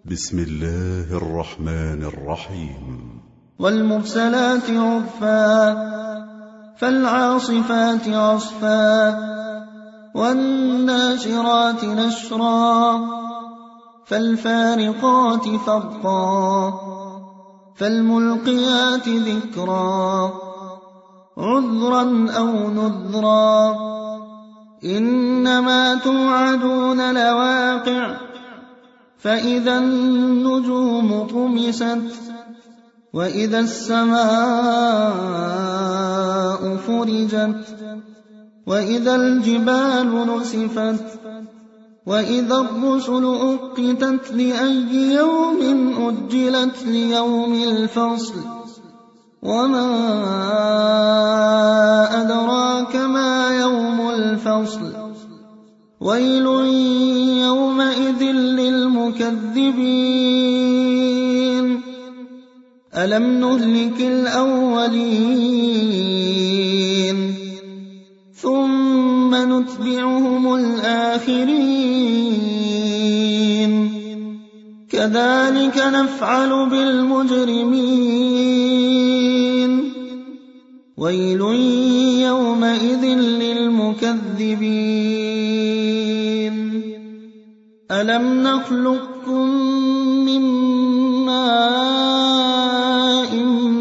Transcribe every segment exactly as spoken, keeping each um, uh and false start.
بسم الله الرحمن الرحيم. والمرسلات عرفا فالعاصفات عصفا والناشرات نشرا فالفارقات فرقا فالملقيات ذكرا عذرا أو نذرا إنما توعدون لواقع فإذا النجوم طمست وإذا السماء فرجت وإذا الجبال نسفت وإذا الرسل أقتت لأي يوم أجلت ليوم الفصل وما أدراك ما يوم الفصل ويل يومئذ للمكذبين ألم نهلك الأولين ثم نتبعهم الآخرين كذلك نفعل بالمجرمين ويل يومئذ للمكذبين ألم نخلقكم من ماء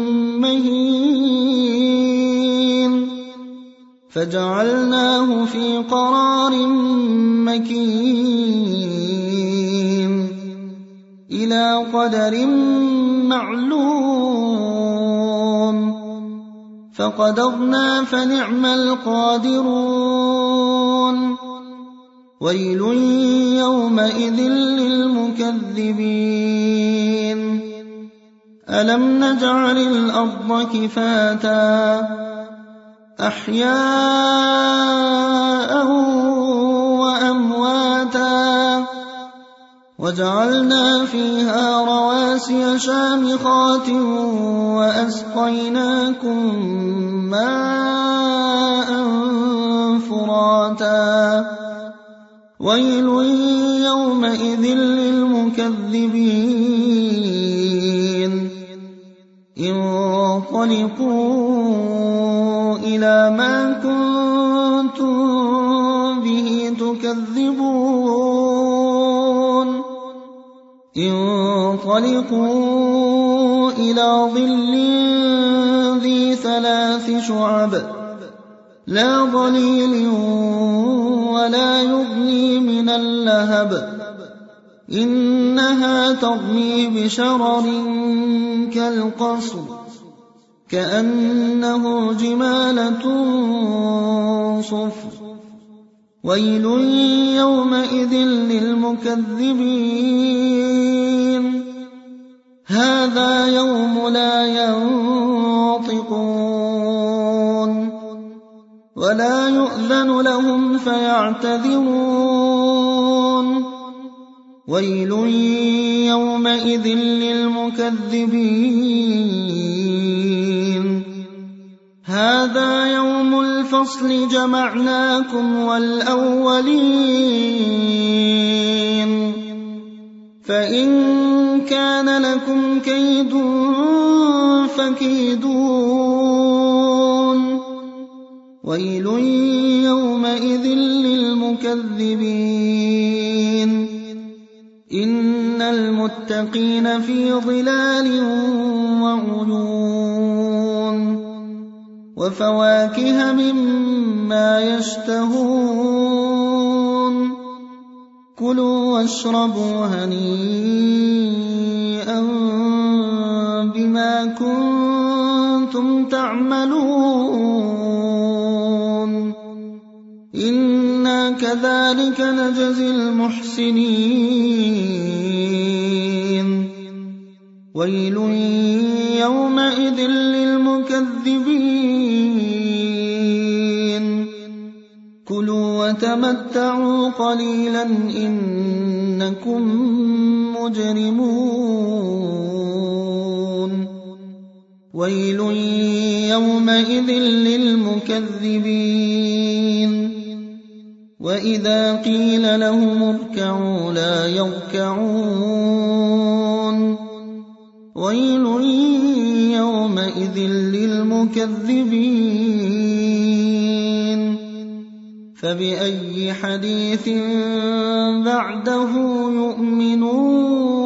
مهين فجعلناه في قرار مكين إلى قدر معلوم فقدرنا فنعم القادرون ويل يومئذ للمكذبين ألم نجعل الأرض كفاتا أحياء وأمواتا وجعلنا فيها رواسي شامخات وأسقيناكم ماء فراتا ويل يومئذ للمكذبين انطلقوا إلى ما كنتم به تكذبون انطلقوا إلى ظل ذي ثلاث شعب لا ظليل ولا يغني من اللهب إنها ترمي بشرر كالقصر كأنه جمالة صفر ويل يومئذ للمكذبين هذا يوم لا ينطقون ولا يؤذن لهم فيعتذرون ويل يومئذ للمكذبين هذا يوم الفصل جمعناكم والأولين فإن كان لكم كيد فكيدون ويل يومئذ للمكذبين إن المتقين في ظلال وعيون وفواكه مما يشتهون كلوا واشربوا هنيئا بما كنتم تعملون إنا كذلك نجزي المحسنين ويل يومئذ للمكذبين كلوا وتمتعوا قليلا إنكم مجرمون ويل يومئذ للمكذبين وإذا قيل لهم اركعوا لا يركعون ويل يومئذ للمكذبين فبأي حديث بعده يؤمنون